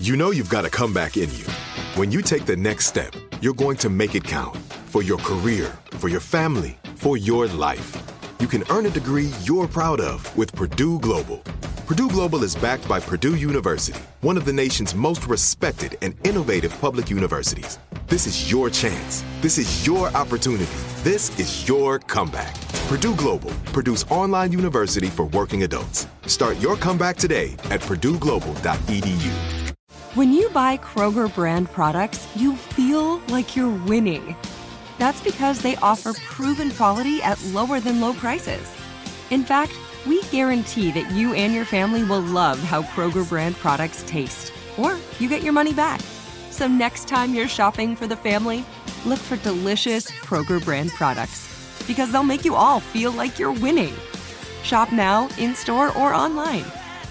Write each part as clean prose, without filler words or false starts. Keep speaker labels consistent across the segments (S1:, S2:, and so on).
S1: You know you've got a comeback in you. When you take the next step, you're going to make it count. For your career, for your family, for your life. You can earn a degree you're proud of with Purdue Global. Purdue Global is backed by Purdue University, one of the nation's most respected and innovative public universities. This is your chance. This is your opportunity. This is your comeback. Purdue Global, Purdue's online university for working adults. Start your comeback today at purdueglobal.edu.
S2: When you buy Kroger brand products, you feel like you're winning. That's because they offer proven quality at lower than low prices. In fact, we guarantee that you and your family will love how Kroger brand products taste, or you get your money back. So next time you're shopping for the family, look for delicious Kroger brand products, because they'll make you all feel like you're winning. Shop now, in-store, or online.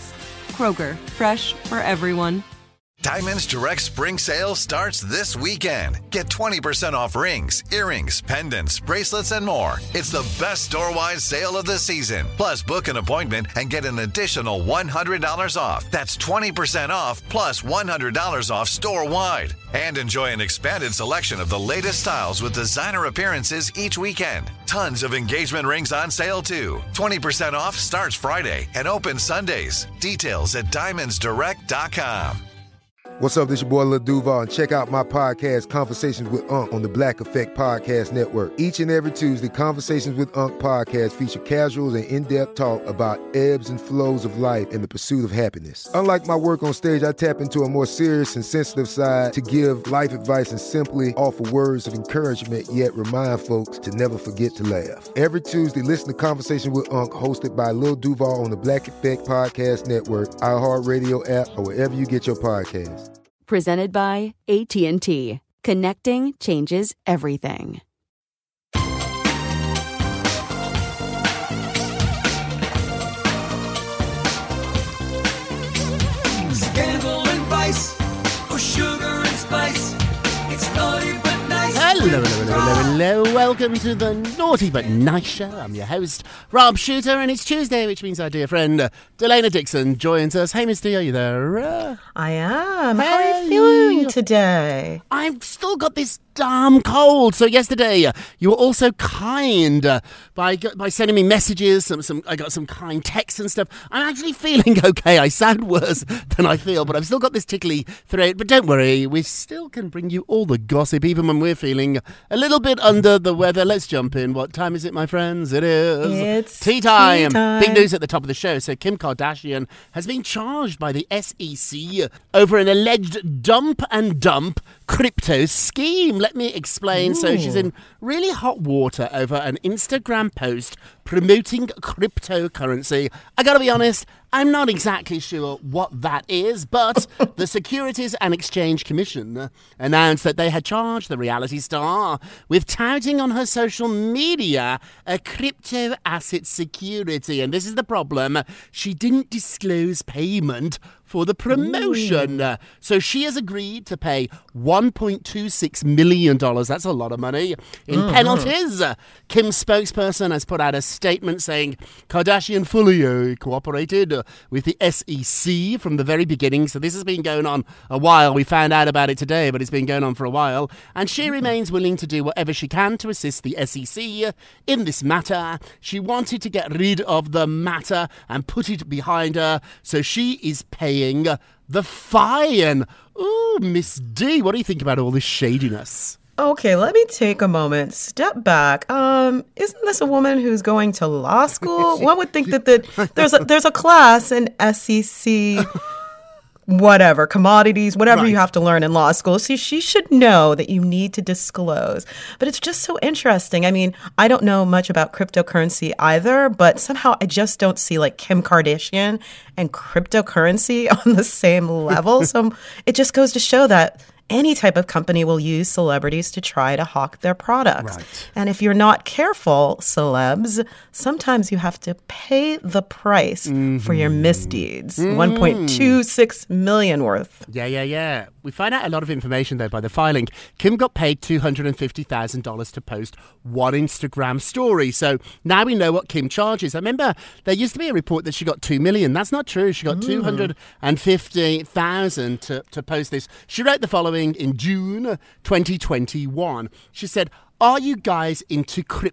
S2: Kroger, fresh for everyone.
S3: Diamonds Direct Spring Sale starts this weekend. Get 20% off rings, earrings, pendants, bracelets, and more. It's the best store-wide sale of the season. Plus, book an appointment and get an additional $100 off. That's 20% off plus $100 off store-wide. And enjoy an expanded selection of the latest styles with designer appearances each weekend. Tons of engagement rings on sale, too. 20% off starts Friday and opens Sundays. Details at diamondsdirect.com.
S4: What's up, this your boy Lil Duval, and check out my podcast, Conversations with Unc, on the Black Effect Podcast Network. Each and every Tuesday, Conversations with Unc podcast feature casual and in-depth talk about ebbs and flows of life and the pursuit of happiness. Unlike my work on stage, I tap into a more serious and sensitive side to give life advice and simply offer words of encouragement, yet remind folks to never forget to laugh. Every Tuesday, listen to Conversations with Unc, hosted by Lil Duval on the Black Effect Podcast Network, iHeartRadio app, or wherever you get your podcasts.
S5: Presented by AT&T. Connecting changes everything.
S6: Scandal and vice, or sugar and spice. It's naughty but nice.
S7: Hello. Welcome to the Naughty But Nice Show. I'm your host, Rob Shooter, and it's Tuesday, which means our dear friend, Delana Dixon, joins us. Hey, Miss D, are you there?
S8: I am.
S7: Hey.
S8: How are you feeling today?
S7: I've still got this damn cold. So yesterday, you were also kind by sending me messages. I got some kind texts and stuff. I'm actually feeling okay. I sound worse than I feel, but I've still got this tickly throat. But don't worry, we still can bring you all the gossip, even when we're feeling a little bit under the weather. Let's jump in. What time is it, my friends? It is
S8: It's
S7: tea time.
S8: tea time.
S7: Big news at the top of the show. So Kim Kardashian has been charged by the SEC over an alleged dump and dump crypto scheme. Let me explain.
S8: Ooh.
S7: So she's in really hot water over an Instagram post promoting cryptocurrency. I gotta be honest, I'm not exactly sure what that is, but the Securities and Exchange Commission announced that they had charged the reality star with touting on her social media a crypto asset security. And this is the problem. She didn't disclose payment for the promotion. So she has agreed to pay $1.26 million. That's a lot of money in penalties. Kim's spokesperson has put out a statement saying Kardashian fully cooperated with the SEC from the very beginning. So this has been going on a while. We found out about it today, but it's been going on for a while. And she remains willing to do whatever she can to assist the SEC in this matter. She wanted to get rid of the matter and put it behind her. So she is paying the fine. Ooh, Miss D, what do you think about all this shadiness?
S8: Okay, let me take a moment. Step back. Isn't this a woman who's going to law school? One would think that there's a class in SEC, whatever, commodities, whatever
S7: Right.
S8: you have to learn in law school. See, she should know that you need to disclose. But it's just so interesting. I mean, I don't know much about cryptocurrency either, but somehow I just don't see like Kim Kardashian and cryptocurrency on the same level. So it just goes to show that any type of company will use celebrities to try to hawk their products.
S7: Right.
S8: And if you're not careful, celebs, sometimes you have to pay the price for your misdeeds. 1.26 million worth.
S7: Yeah. We find out a lot of information, though, by the filing. Kim got paid $250,000 to post one Instagram story. So now we know what Kim charges. I remember there used to be a report that she got $2 million. That's not true. She got $250,000 to post this. She wrote the following in June 2021. She said, "Are you guys into crypto? ?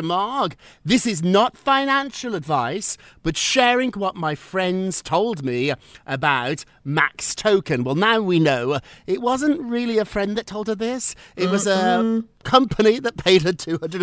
S7: This is not financial advice, but sharing what my friends told me about Max Token." Well, now we know it wasn't really a friend that told her this. It was a company that paid her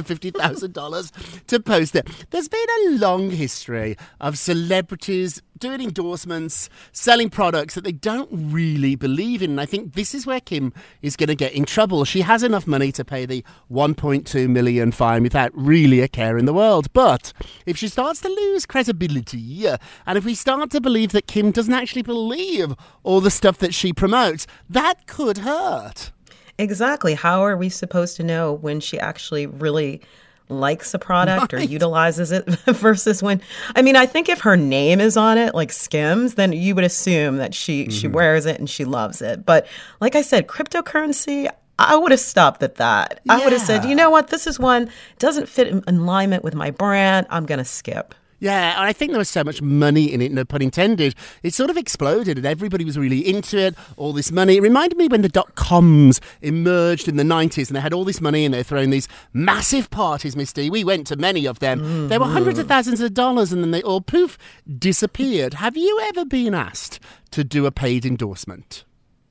S7: $250,000 to post it. There's been a long history of celebrities doing endorsements, selling products that they don't really believe in. And I think this is where Kim is going to get in trouble. She has enough money to pay the $1.2 million fine without really a care in the world. But if she starts to lose credibility, and if we start to believe that Kim doesn't actually believe all the stuff that she promotes, that could hurt.
S8: Exactly. How are we supposed to know when she actually really likes a product or utilizes it versus when, I mean, I think if her name is on it, like Skims, then you would assume that she wears it and she loves it. But like I said, cryptocurrency, I would have stopped at that. I would have said, you know what, this is one, doesn't fit in alignment with my brand. I'm going to skip.
S7: Yeah, and I think there was so much money in it, no pun intended. It sort of exploded and everybody was really into it, all this money. It reminded me when the dot-coms emerged in the 90s and they had all this money and they're throwing these massive parties, Miss D. We went to many of them. There were hundreds of thousands of dollars and then they all, poof, disappeared. Have you ever been asked to do a paid endorsement?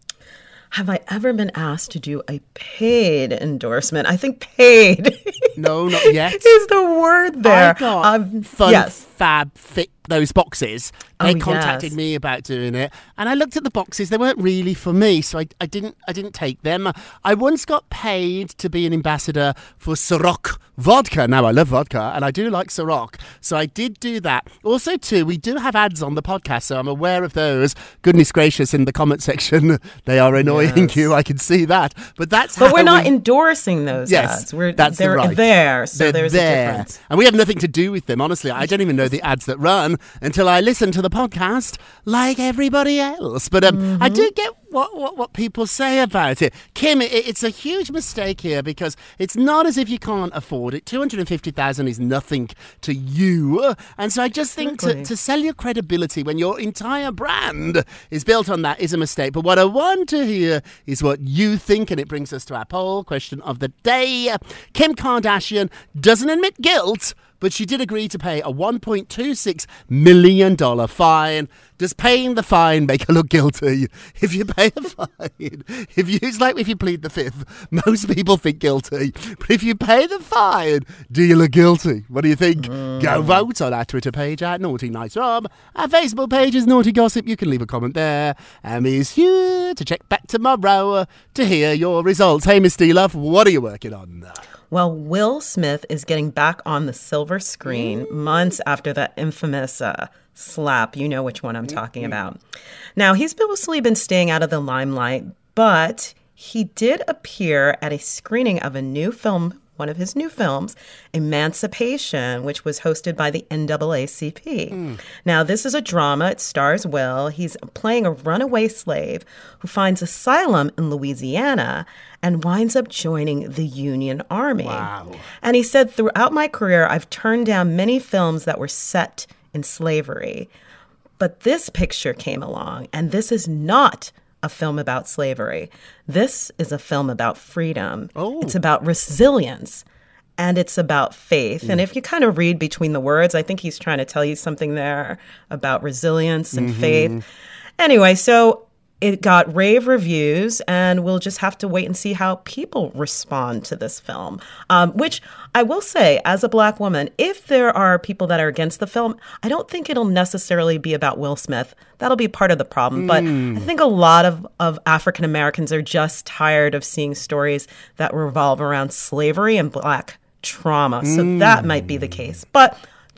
S8: Have I ever been asked to do a paid endorsement? I think paid.
S7: No, not yet.
S8: Is the word there.
S7: I got Fab Fit, those boxes. They contacted me about doing it, and I looked at the boxes. They weren't really for me, so I didn't take them. I once got paid to be an ambassador for Ciroc vodka. Now I love vodka, and I do like Ciroc, so I did do that. Also, too, we do have ads on the podcast, so I'm aware of those. Goodness gracious, in the comment section, they are annoying you. I can see that, but
S8: we're not endorsing those ads. They're there, so there's a difference.
S7: And we have nothing to do with them. Honestly, I don't even know the ads that run until I listen to the podcast, like everybody else. But I do get what people say about it. Kim, it's a huge mistake here because it's not as if you can't afford it. $250,000 is nothing to you. And so I just think to sell your credibility when your entire brand is built on that is a mistake. But what I want to hear is what you think, and it brings us to our poll question of the day. Kim Kardashian doesn't admit guilt, but she did agree to pay a $1.26 million fine. Does paying the fine make her look guilty? If you pay a fine, it's like if you plead the fifth, most people think guilty. But if you pay the fine, do you look guilty? What do you think? Go vote on our Twitter page at Naughty Nights Rob. Our Facebook page is Naughty Gossip. You can leave a comment there. Emmy's here to check back tomorrow to hear your results. Hey, Miss D-Love, what are you working on?
S8: Well, Will Smith is getting back on the silver screen months after that infamous slap. You know which one I'm talking about. Now, he's mostly been staying out of the limelight, but he did appear at a screening of a new film, one of his new films, Emancipation, which was hosted by the NAACP. Now, this is a drama. It stars Will. He's playing a runaway slave who finds asylum in Louisiana and winds up joining the Union Army.
S7: Wow.
S8: And he said, throughout my career, I've turned down many films that were set in slavery. But this picture came along, and this is not a film about slavery. This is a film about freedom. It's about resilience, and it's about faith. And if you kind of read between the words, I think he's trying to tell you something there about resilience and faith. Anyway, so it got rave reviews, and we'll just have to wait and see how people respond to this film. Which I will say, as a Black woman, if there are people that are against the film, I don't think it'll necessarily be about Will Smith. That'll be part of the problem. But I think a lot of African Americans are just tired of seeing stories that revolve around slavery and Black trauma. So that might be the case. But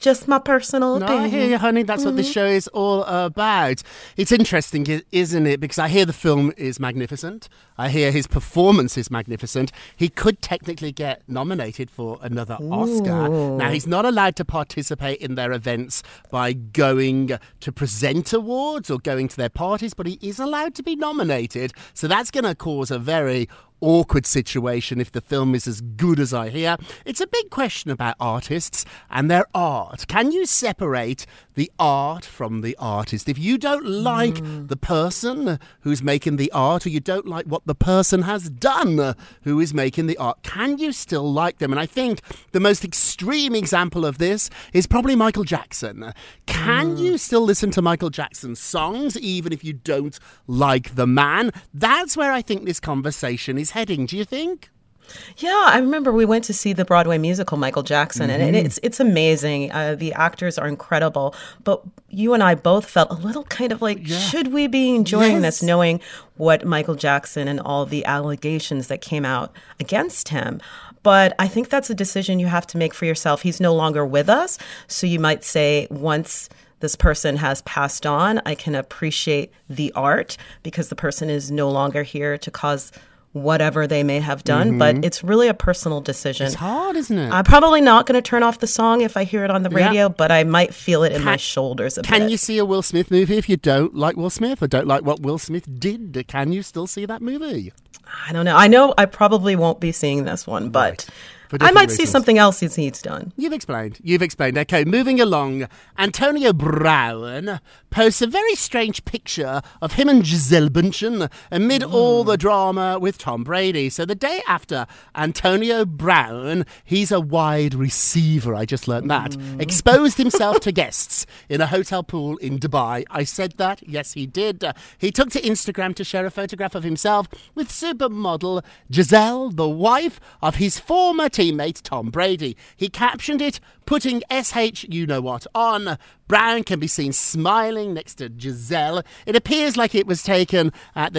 S8: just my personal
S7: No,
S8: opinion.
S7: I hear you, honey. That's what the show is all about. It's interesting, isn't it? Because I hear the film is magnificent. I hear his performance is magnificent. He could technically get nominated for another Oscar. Now, he's not allowed to participate in their events by going to present awards or going to their parties, but he is allowed to be nominated. So that's going to cause a very awkward situation if the film is as good as I hear. It's a big question about artists and their art. Can you separate the art from the artist? If you don't like the person who's making the art, or you don't like what the person has done who is making the art, can you still like them? And I think the most extreme example of this is probably Michael Jackson. Can you still listen to Michael Jackson's songs even if you don't like the man? That's where I think this conversation is heading, do you think?
S8: Yeah, I remember we went to see the Broadway musical Michael Jackson, and it's amazing. The actors are incredible, but you and I both felt a little kind of like, should we be enjoying this, knowing what Michael Jackson and all the allegations that came out against him? But I think that's a decision you have to make for yourself. He's no longer with us, so you might say once this person has passed on, I can appreciate the art because the person is no longer here to cause whatever they may have done, but it's really a personal decision.
S7: It's hard, isn't it?
S8: I'm probably not going to turn off the song if I hear it on the radio, but I might feel it in my shoulders a bit.
S7: Can you see a Will Smith movie if you don't like Will Smith or don't like what Will Smith did? Can you still see that movie?
S8: I don't know. I know I probably won't be seeing this one, but I might see something else he's done.
S7: You've explained. Okay, moving along. Antonio Brown posts a very strange picture of him and Gisele Bündchen amid all the drama with Tom Brady. So the day after Antonio Brown, he's a wide receiver, I just learned that, exposed himself to guests in a hotel pool in Dubai. I said that. Yes, he did. He took to Instagram to share a photograph of himself with supermodel Gisele, the wife of his former teammate Tom Brady. He captioned it, putting SH you-know-what on. Brown can be seen smiling next to Gisele. It appears like it was taken at the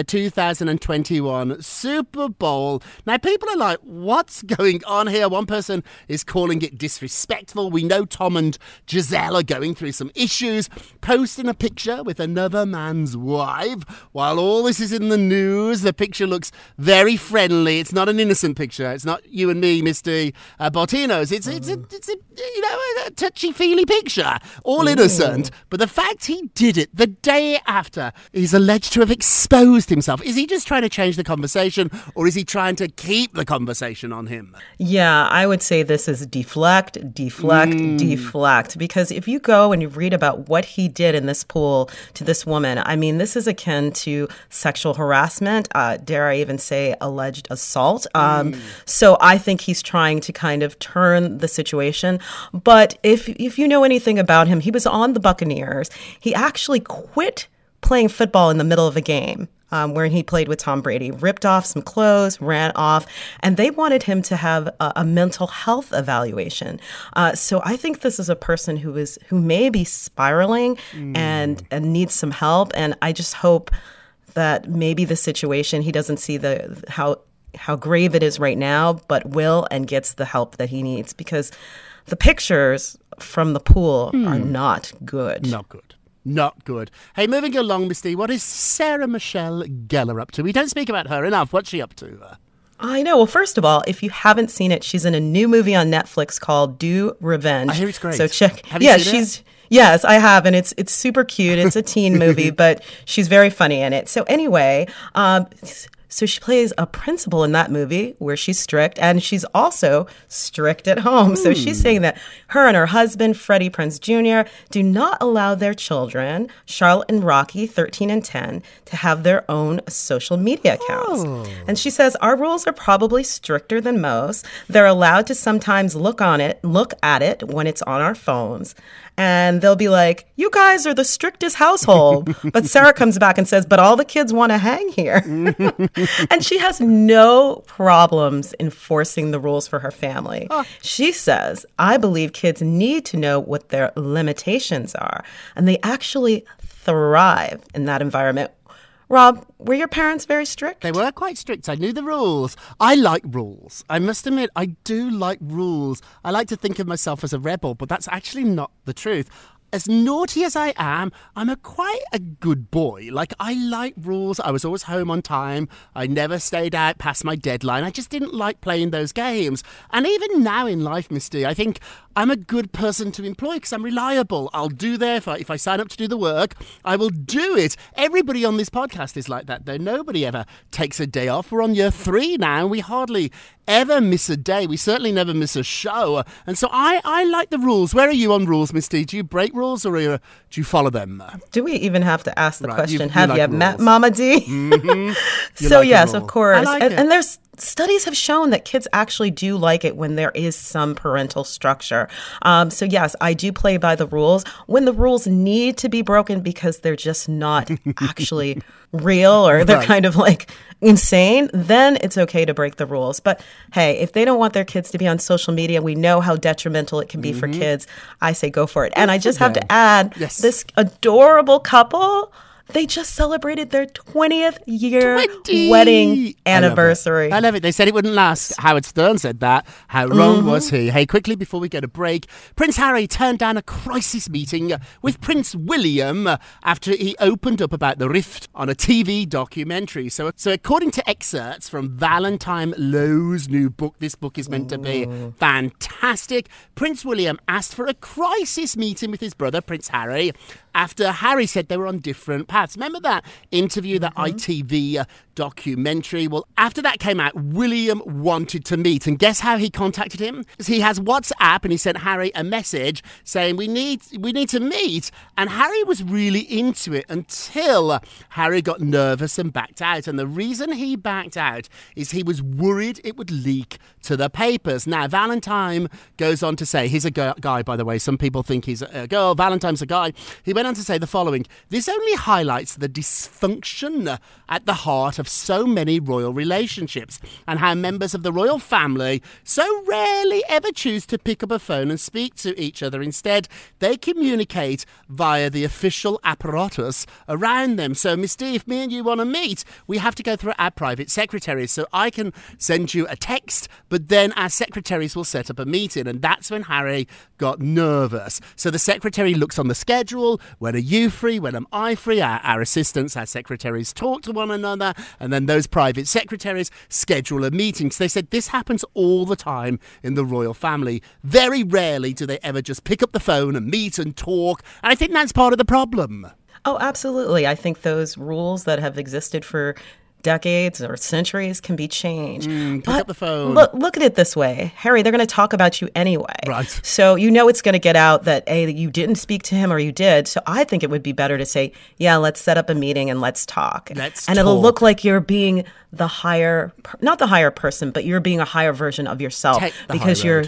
S7: 2021 Super Bowl. Now, people are like, what's going on here? One person is calling it disrespectful. We know Tom and Gisele are going through some issues. Posting a picture with another man's wife. While all this is in the news, the picture looks very friendly. It's not an innocent picture. It's not you and me, Mr. Botinos. It's a touchy-feely picture. All innocent. But the fact he did it the day after he's alleged to have exposed himself, is he just trying to change the conversation, or is he trying to keep the conversation on him?
S8: Yeah, I would say this is deflect. Because if you go and you read about what he did in this pool to this woman, I mean, this is akin to sexual harassment, dare I even say alleged assault. So I think he's trying to kind of turn the situation. But if you know anything about him, he was on the Buccaneers. He actually quit playing football in the middle of a game where he played with Tom Brady, ripped off some clothes, ran off, and they wanted him to have a mental health evaluation. So I think this is a person who may be spiraling and needs some help. And I just hope that maybe the situation, he doesn't see how grave it is right now, but will and gets the help that he needs, because the pictures from the pool are not good.
S7: Not good. Hey, moving along, Misty, what is Sarah Michelle Gellar up to? We don't speak about her enough. What's she up to?
S8: I know. Well, first of all, if you haven't seen it, she's in a new movie on Netflix called Do Revenge.
S7: I hear it's great.
S8: So check.
S7: Have you seen it?
S8: Yes, I have, and it's super cute. It's a teen movie, but she's very funny in it. So anyway, so she plays a principal in that movie where she's strict, and she's also strict at home. So she's saying that her and her husband, Freddie Prinze Jr., do not allow their children, Charlotte and Rocky, 13 and 10, to have their own social media accounts. And she says, our rules are probably stricter than most. They're allowed to sometimes look at it when it's on our phones. And they'll be like, you guys are the strictest household. But Sarah comes back and says, but all the kids want to hang here. And she has no problems enforcing the rules for her family. She says, I believe kids need to know what their limitations are. And they actually thrive in that environment. Rob, were your parents very strict?
S7: They were quite strict. I knew the rules. I like rules. I must admit, I do like rules. I like to think of myself as a rebel, but that's actually not the truth. As naughty as I am, I'm quite a good boy. Like, I like rules. I was always home on time. I never stayed out past my deadline. I just didn't like playing those games. And even now in life, Misty, I think I'm a good person to employ because I'm reliable. I'll do there. If I sign up to do the work, I will do it. Everybody on this podcast is like that, though. Nobody ever takes a day off. We're on year 3 now. We hardly ever miss a day. We certainly never miss a show. And so I like the rules. Where are you on rules, Misty? Do you break rules or do you follow them?
S8: Do we even have to ask the question,
S7: you
S8: have
S7: like
S8: you
S7: rules.
S8: met Mama D?
S7: Mm-hmm.
S8: So
S7: like
S8: yes,
S7: a
S8: of
S7: rule.
S8: course.
S7: I like it.
S8: And there's studies have shown that kids actually do like it when there is some parental structure. So yes, I do play by the rules when the rules need to be broken because they're just not actually real or they're kind of like insane, then it's okay to break the rules. But hey, if they don't want their kids to be on social media, we know how detrimental it can be for kids. I say go for it. And I just have to add, this adorable couple, they just celebrated their 20th year wedding anniversary.
S7: I love it. They said it wouldn't last. Howard Stern said that. How wrong was he? Hey, quickly before we go to break, Prince Harry turned down a crisis meeting with Prince William after he opened up about the rift on a TV documentary. So according to excerpts from Valentine Lowe's new book, this book is meant to be fantastic. Prince William asked for a crisis meeting with his brother, Prince Harry, after Harry said they were on different paths. Remember that interview, that ITV documentary? Well, after that came out, William wanted to meet. And guess how he contacted him? He has WhatsApp and he sent Harry a message saying, we need to meet. And Harry was really into it until Harry got nervous and backed out. And the reason he backed out is he was worried it would leak to the papers. Now, Valentine goes on to say, he's a guy, by the way. Some people think he's a girl. Valentine's a guy. He went on to say the following: this only highlights the dysfunction at the heart of so many royal relationships and how members of the royal family so rarely ever choose to pick up a phone and speak to each other. Instead, they communicate via the official apparatus around them. So, Miss D, if me and you want to meet, we have to go through our private secretaries. So I can send you a text, but then our secretaries will set up a meeting. And that's when Harry got nervous. So the secretary looks on the schedule. When are you free? When am I free? Our assistants, our secretaries talk to one another, and then those private secretaries schedule a meeting. So they said this happens all the time in the royal family. Very rarely do they ever just pick up the phone and meet and talk. And I think that's part of the problem.
S8: Oh, absolutely. I think those rules that have existed for decades or centuries can be changed.
S7: Pick up the phone.
S8: Look at it this way. Harry, they're going to talk about you anyway.
S7: Right.
S8: So you know it's going to get out that you didn't speak to him or you did. So I think it would be better to say, yeah, let's set up a meeting and let's talk. It'll look like you're being the higher, not the higher person, but you're being a higher version of yourself. Because you're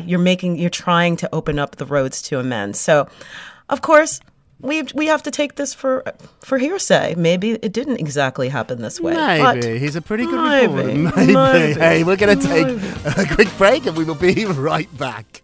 S8: trying to open up the roads to amends. So, of course, we have to take this for hearsay. Maybe it didn't exactly happen this way.
S7: Maybe. He's a pretty good reporter. Maybe. Hey, we're going to take a quick break and we will be right back.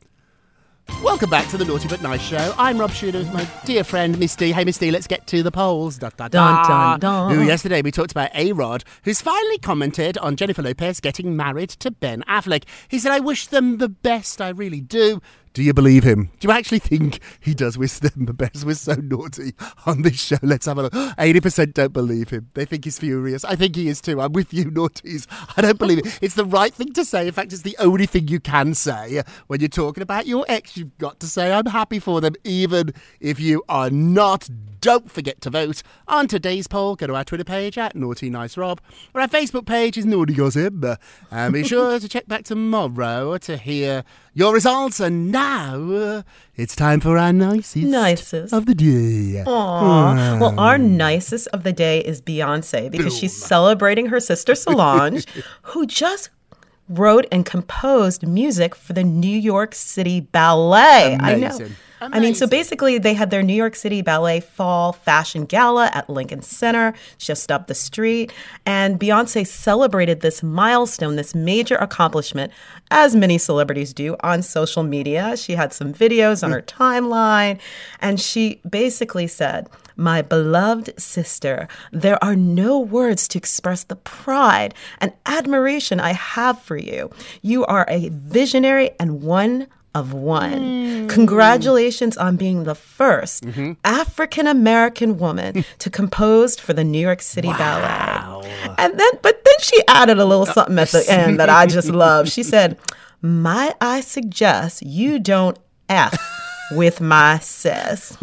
S7: Welcome back to the Naughty But Nice Show. I'm Rob Shuter with my dear friend Miss D. Hey, Miss D, let's get to the polls. Da, da, da.
S8: Dun, dun, dun.
S7: Ooh, yesterday we talked about A-Rod, who's finally commented on Jennifer Lopez getting married to Ben Affleck. He said, I wish them the best, I really do. Do you believe him? Do you actually think he does wish them the best? We're so naughty on this show. Let's have a look. 80% don't believe him. They think he's furious. I think he is too. I'm with you, naughties. I don't believe it. It's the right thing to say. In fact, it's the only thing you can say when you're talking about your ex. You've got to say, I'm happy for them, even if you are not. Don't forget to vote on today's poll. Go to our Twitter page at Naughty Nice Rob, or our Facebook page is Naughty Gossip. And be sure to check back tomorrow to hear your results. And now it's time for our nicest of the day.
S8: Aww. Well, our nicest of the day is Beyonce because she's celebrating her sister Solange, who just wrote and composed music for the New York City Ballet.
S7: Amazing.
S8: I mean, so basically they had their New York City Ballet Fall Fashion Gala at Lincoln Center, just up the street. And Beyonce celebrated this milestone, this major accomplishment, as many celebrities do, on social media. She had some videos on her timeline, and she basically said, "My beloved sister, there are no words to express the pride and admiration I have for you. You are a visionary and one of one. Congratulations on being the first African-American woman to compose for the New York City Ballet." And then she added a little something at the end that I just love. She said, "Might I suggest you don't F with my sis."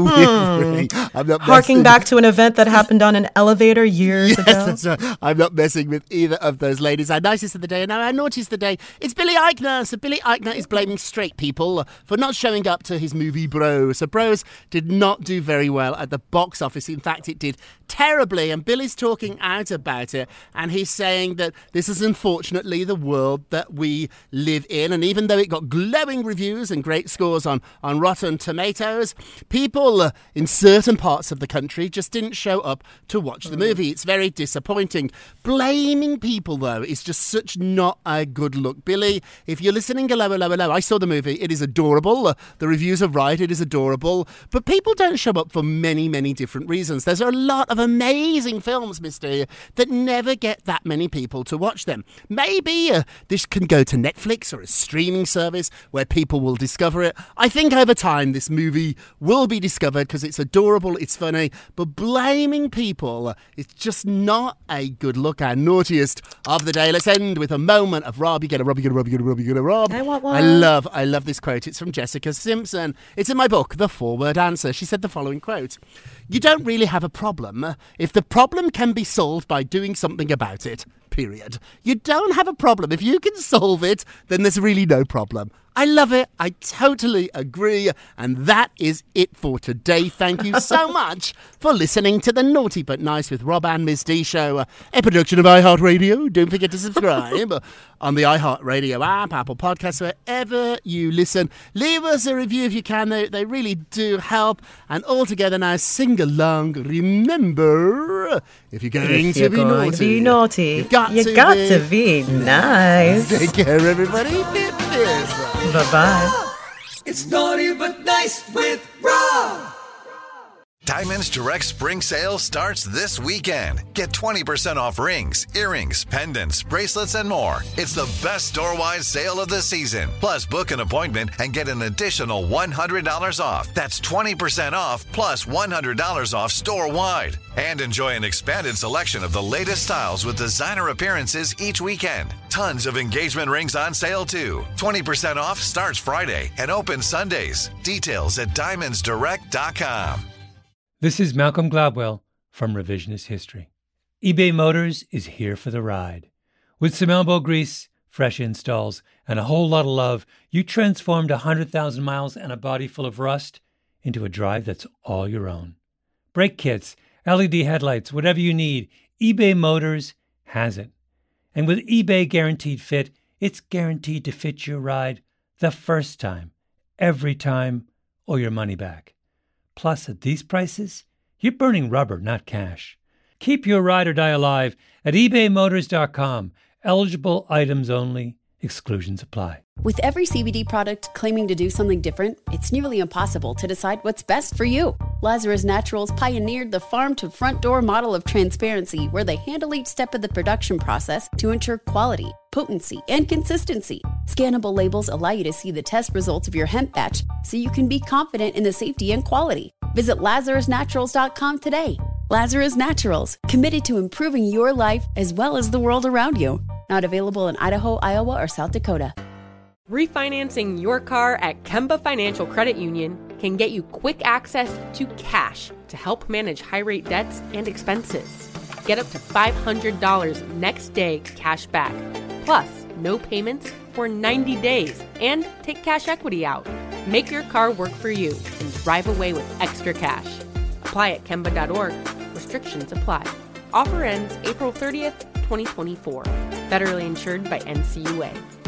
S8: Harking back to an event that happened on an elevator years ago.
S7: That's right. I'm not messing with either of those ladies. Our nicest of the day and our naughtiest of the day, it's Billy Eichner. So Billy Eichner is blaming straight people for not showing up to his movie Bros. So Bros did not do very well at the box office. In fact, it did terribly, and Billy's talking out about it, and he's saying that this is unfortunately the world that we live in, and even though it got glowing reviews and great scores on Rotten Tomatoes, people in certain parts of the country just didn't show up to watch the movie. It's very disappointing. Blaming people, though, is just such not a good look. Billy, if you're listening, hello, I saw the movie. It is adorable. The reviews are right. It is adorable. But people don't show up for many, many different reasons. There's a lot of amazing films, Misty, that never get that many people to watch them. Maybe this can go to Netflix or a streaming service where people will discover it. I think over time this movie will be discovered because it's adorable, it's funny, but blaming people is just not a good look. Our naughtiest of the day. Let's end with a moment of Rob. You get a Rob, you get a Rob, you get a Rob, you get a Rob.
S8: I want one.
S7: I love this quote. It's from Jessica Simpson. It's in my book, The 4-Word Answer. She said the following quote: "You don't really have a problem if the problem can be solved by doing something about it. Period. You don't have a problem. If you can solve it, then there's really no problem." I love it. I totally agree. And that is it for today. Thank you so much for listening to the Naughty But Nice with Rob and Ms. D show, a production of iHeartRadio. Don't forget to subscribe on the iHeartRadio app, Apple Podcasts, wherever you listen. Leave us a review if you can. They really do help. And all together now, sing along. Remember, if you're going to be naughty, you got
S8: to be nice.
S7: Take care, everybody.
S8: Bye-bye.
S6: It's Naughty But Nice with Rob.
S3: Diamonds Direct Spring Sale starts this weekend. Get 20% off rings, earrings, pendants, bracelets, and more. It's the best store-wide sale of the season. Plus, book an appointment and get an additional $100 off. That's 20% off plus $100 off store-wide. And enjoy an expanded selection of the latest styles with designer appearances each weekend. Tons of engagement rings on sale, too. 20% off starts Friday and opens Sundays. Details at diamondsdirect.com.
S9: This is Malcolm Gladwell from Revisionist History. eBay Motors is here for the ride. With some elbow grease, fresh installs, and a whole lot of love, you transformed 100,000 miles and a body full of rust into a drive that's all your own. Brake kits, LED headlights, whatever you need, eBay Motors has it. And with eBay Guaranteed Fit, it's guaranteed to fit your ride the first time, every time, or your money back. Plus, at these prices, you're burning rubber, not cash. Keep your ride or die alive at ebaymotors.com. Eligible items only. Exclusions apply.
S5: With every CBD product claiming to do something different, it's nearly impossible to decide what's best for you. Lazarus Naturals pioneered the farm-to-front-door model of transparency, where they handle each step of the production process to ensure quality, potency, and consistency. Scannable labels allow you to see the test results of your hemp batch, so you can be confident in the safety and quality. Visit LazarusNaturals.com today. Lazarus Naturals, committed to improving your life as well as the world around you. Not available in Idaho, Iowa, or South Dakota.
S10: Refinancing your car at Kemba Financial Credit Union can get you quick access to cash to help manage high-rate debts and expenses. Get up to $500 next day cash back, plus no payments for 90 days, and take cash equity out. Make your car work for you and drive away with extra cash. Apply at Kemba.org. Restrictions apply. Offer ends April 30th, 2024. Federally insured by NCUA.